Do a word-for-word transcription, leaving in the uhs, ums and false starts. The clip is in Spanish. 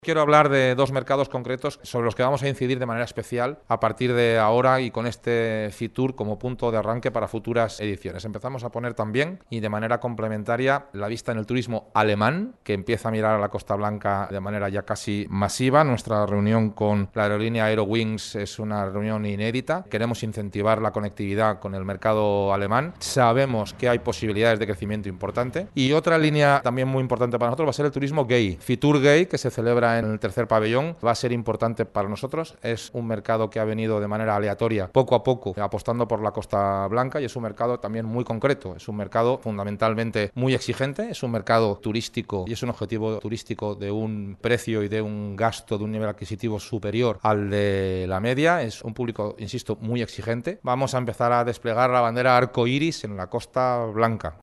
Quiero hablar de dos mercados concretos sobre los que vamos a incidir de manera especial a partir de ahora y con este Fitur como punto de arranque para futuras ediciones. Empezamos a poner también y de manera complementaria la vista en el turismo alemán, que empieza a mirar a la Costa Blanca de manera ya casi masiva. Nuestra reunión con la aerolínea Eurowings es una reunión inédita. Queremos incentivar la conectividad con el mercado alemán. Sabemos que hay posibilidades de crecimiento importante. Y otra línea también muy importante para nosotros va a ser el turismo gay. Fitur Gay, que se celebra en el tercer pabellón, va a ser importante para nosotros. Es un mercado que ha venido de manera aleatoria, poco a poco, apostando por la Costa Blanca, y es un mercado también muy concreto. Es un mercado fundamentalmente muy exigente, es un mercado turístico y es un objetivo turístico de un precio y de un gasto de un nivel adquisitivo superior al de la media. Es un público, insisto, muy exigente. Vamos a empezar a desplegar la bandera arcoíris en la Costa Blanca.